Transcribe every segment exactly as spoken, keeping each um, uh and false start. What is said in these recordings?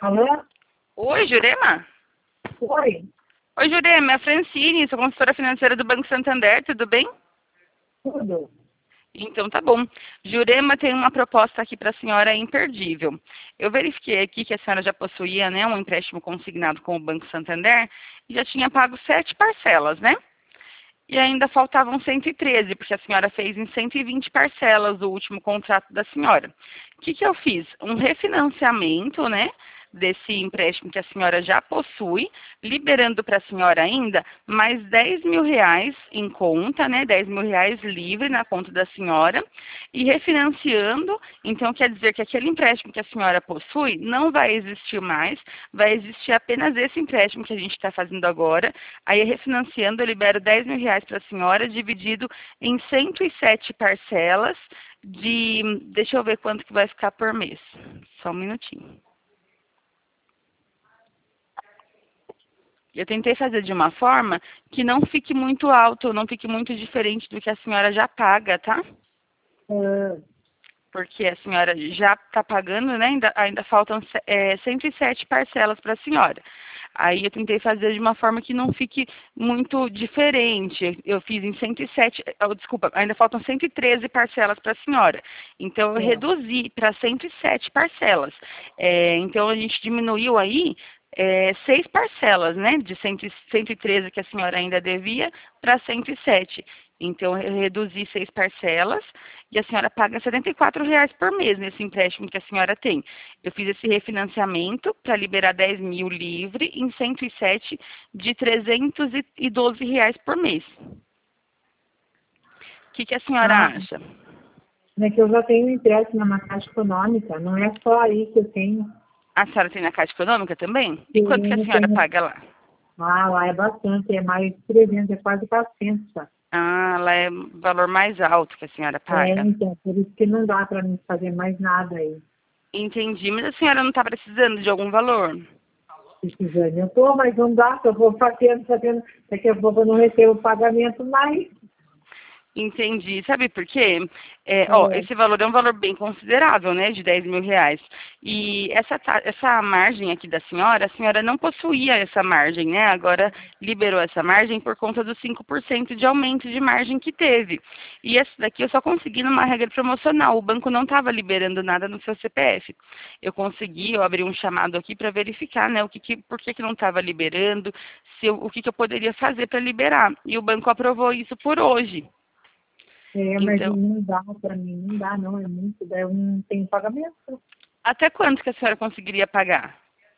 Alô? Oi, Jurema? Oi, Oi, Jurema, é a Francine, sou consultora financeira do Banco Santander, tudo bem? tudo. Então tá bom. Jurema tem uma proposta aqui para a senhora imperdível. Eu verifiquei aqui que a senhora já possuía, né, um empréstimo consignado com o Banco Santander e já tinha pago sete parcelas, né? E ainda faltavam cento e treze, porque a senhora fez em cento e vinte parcelas o último contrato da senhora. O que, que eu fiz? Um refinanciamento, né, desse empréstimo que a senhora já possui, liberando para a senhora ainda mais dez mil reais em conta, né, dez mil reais livre na conta da senhora, e refinanciando, então quer dizer que aquele empréstimo que a senhora possui não vai existir mais, vai existir apenas esse empréstimo que a gente está fazendo agora. Aí, refinanciando, eu libero dez mil reais para a senhora, dividido em cento e sete parcelas de... Deixa eu ver quanto que vai ficar por mês. Só um minutinho. Eu tentei fazer de uma forma que não fique muito alto, não fique muito diferente do que a senhora já paga, tá? Ah, Porque a senhora já está pagando, né? Ainda, ainda faltam é, cento e sete parcelas para a senhora. Aí eu tentei fazer de uma forma que não fique muito diferente. Eu fiz em cento e sete, oh, desculpa, ainda faltam cento e treze parcelas para a senhora. Então eu é. reduzi para cento e sete parcelas. É, então a gente diminuiu aí é, seis parcelas, né? De cento e treze que a senhora ainda devia para cento e sete. Então, eu reduzi seis parcelas e a senhora paga setenta e quatro reais por mês nesse empréstimo que a senhora tem. Eu fiz esse refinanciamento para liberar dez mil livre em cento e sete de trezentos e doze reais por mês. O que, que a senhora Ah, acha? é que eu já tenho empréstimo na Caixa Econômica, não é só aí que eu tenho. A senhora tem na Caixa Econômica também? E quanto que a Tenho, senhora tenho. paga lá? Ah, lá é bastante, é mais de trezentos, é quase quatrocentos, tá? Ah, lá é valor mais alto que a senhora É, paga. então, por isso que não dá para mim fazer mais nada aí. Entendi, mas a senhora não está precisando de algum valor? Precisando, eu tô, mas não dá, eu vou fazendo, fazendo, daqui a pouco eu não recebo o pagamento mais. Entendi. Sabe por quê? É, ó, É, esse valor é um valor bem considerável, né? De dez mil reais. E essa, ta- essa margem aqui da senhora, a senhora não possuía essa margem, né? Agora liberou essa margem por conta dos cinco por cento de aumento de margem que teve. E essa daqui eu só consegui numa regra promocional. O banco não estava liberando nada no seu C P F. Eu consegui, eu abri um chamado aqui para verificar, né? O que que, por que, que não estava liberando, se eu- o que, que eu poderia fazer para liberar. E o banco aprovou isso por hoje. é, mas Então, não dá para mim, não dá, não, é muito, daí eu não tenho pagamento. até quanto que a senhora conseguiria pagar?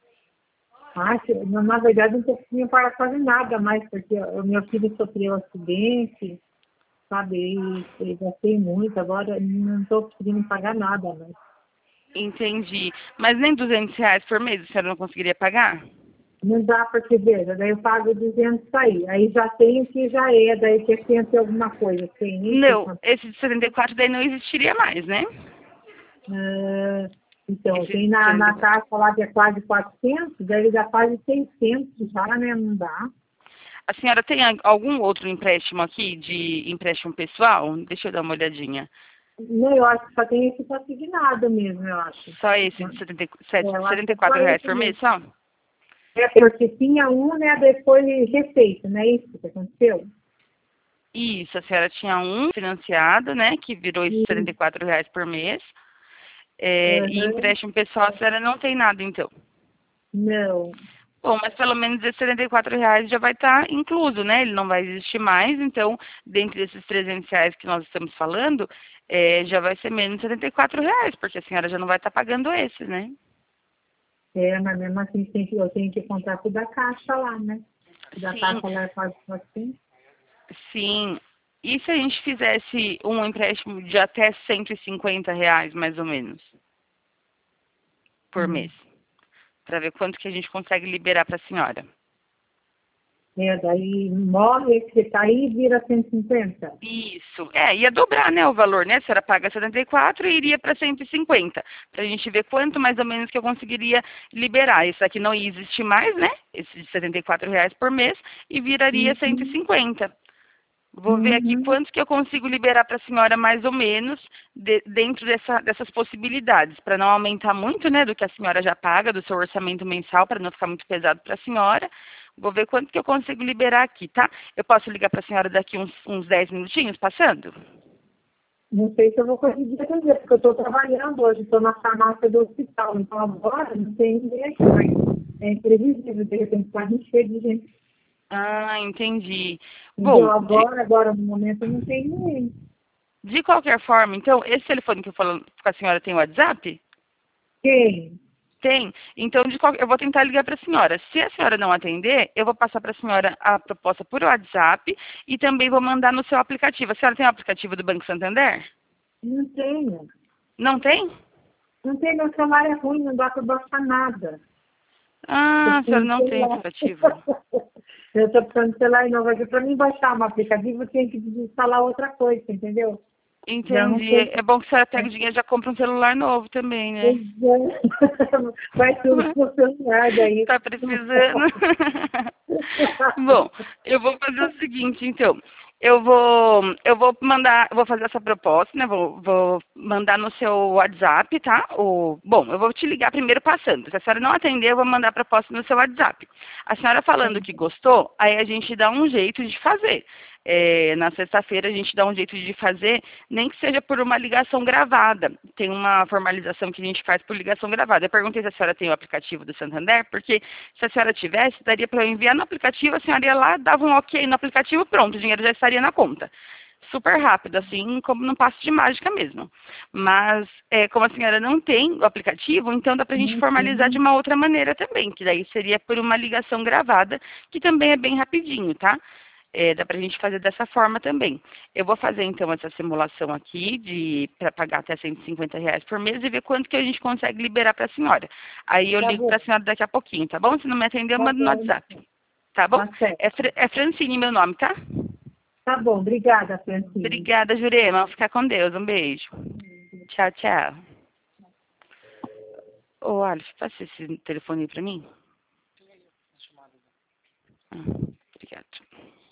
Ah, se- na na verdade, não estou conseguindo pagar quase nada mais, porque o meu filho sofreu um acidente, sabe? E e gastei muito, agora não estou conseguindo pagar nada mais. Entendi. Mas nem duzentos reais por mês a senhora não conseguiria pagar? Não dá porque, veja, daí eu pago duzentos aí. Aí já tem o que já é, daí que tem que ter alguma coisa. Tem nem sei Não, quanto. esse de setenta e quatro daí não existiria mais, né? Ah, então, Esse tem de na, setenta e na quatro. caixa lá que é quase quatrocentos, daí já quase seiscentos já, né? Não dá. A senhora tem a- algum outro empréstimo aqui de empréstimo pessoal? Deixa eu dar uma olhadinha. Não, eu acho que só tem esse consignado mesmo, eu acho. Só esse de setenta e É, sete, eu acho setenta e que só quatro reais esse por mês, mesmo. só? É porque tinha um, né, depois refeito, não é isso que aconteceu? Isso, a senhora tinha um financiado, né, que virou esses setenta e E, quatro reais por mês. É, e aham, empréstimo pessoal a senhora não tem nada, então. não, Bom, mas pelo menos esses setenta e quatro reais já vai estar incluso, né? Ele não vai existir mais, então, dentre esses trezentos reais que nós estamos falando, é, já vai ser menos setenta e quatro reais, porque a senhora já não vai estar pagando esses, né? é, mas mesmo assim tem que, eu tenho que contar com o da caixa lá, né? O da Sim, caixa lá é quase assim. sim. E se a gente fizesse um empréstimo de até cento e cinquenta reais, mais ou menos, por Hum. mês? Para ver quanto que a gente consegue liberar para a senhora. É, daí morre, que tá aí e vira cento e cinquenta. Isso. É, ia dobrar, né, o valor, né? A senhora paga setenta e quatro e iria para cento e cinquenta. Para a gente ver quanto mais ou menos que eu conseguiria liberar. Isso aqui não ia existir mais, né? Esse de setenta e quatro reais por mês e viraria cento e Uhum. cinquenta. Vou ver aqui Uhum. quanto que eu consigo liberar para a senhora mais ou menos de- dentro dessa- dessas possibilidades, para não aumentar muito, né, do que a senhora já paga, do seu orçamento mensal, para não ficar muito pesado para a senhora. Vou ver quanto que eu consigo liberar aqui, tá? Eu posso ligar para a senhora daqui uns, uns dez minutinhos, passando? Não sei se eu vou conseguir atender, porque eu estou trabalhando hoje, estou na farmácia do hospital, então agora não tem ninguém aqui, mas é imprevisível, de repente pode encher de gente, Ah, entendi. entendeu? Bom, de, Agora, agora, no momento, não tem ninguém. de qualquer forma, então, esse telefone que eu falo com a senhora tem WhatsApp? Quem? Tem. Então, de qual- eu vou tentar ligar para a senhora. Se a senhora não atender, eu vou passar para a senhora a proposta por WhatsApp e também vou mandar no seu aplicativo. A senhora tem o aplicativo do Banco Santander? Não tenho. Não tem? Não tem, meu celular é ruim, não dá para baixar nada. Eu Ah, a senhora preciso de não tem celular. aplicativo. Eu estou precisando de celular novo. Para mim baixar um aplicativo, eu tenho que instalar outra coisa, entendeu? Já não Entendi. sei. É bom que a senhora pega o dinheiro e já compra um celular novo também, né? Pois é. Vai tudo pro celular daí. Tá precisando? Bom, eu vou fazer o seguinte, então. Eu vou, eu vou mandar, eu vou fazer essa proposta, né? Vou, vou mandar no seu WhatsApp, tá? O, bom, eu vou te ligar primeiro passando. Se a senhora não atender, eu vou mandar a proposta no seu WhatsApp. A senhora falando que gostou, aí a gente dá um jeito de fazer. É, na sexta-feira a gente dá um jeito de fazer, nem que seja por uma ligação gravada. Tem uma formalização que a gente faz por ligação gravada. Eu perguntei se a senhora tem o aplicativo do Santander, porque se a senhora tivesse, daria para eu enviar no aplicativo, a senhora ia lá, dava um ok no aplicativo, pronto, o dinheiro já estaria na conta. Super rápido, assim como num passo de mágica mesmo. Mas, é, como a senhora não tem o aplicativo, então dá para a gente Não formalizar de tem. uma outra maneira também, que daí seria por uma ligação gravada, que também é bem rapidinho, tá? É, dá para a gente fazer dessa forma também. Eu vou fazer então essa simulação aqui de para pagar até cento e cinquenta reais por mês e ver quanto que a gente consegue liberar para a senhora. Aí eu Tá ligo para a bom, senhora daqui a pouquinho, tá bom? Se não me atender, eu tá mando no bom. WhatsApp. Tá bom? Tá certo. É, Fra- é Francine meu nome, tá? Tá bom, obrigada, Francine. Obrigada, Jurema. Vou ficar com Deus. Um beijo. Tchau, tchau. Ô, Alice, passa esse telefone aí para mim. Ah, obrigada.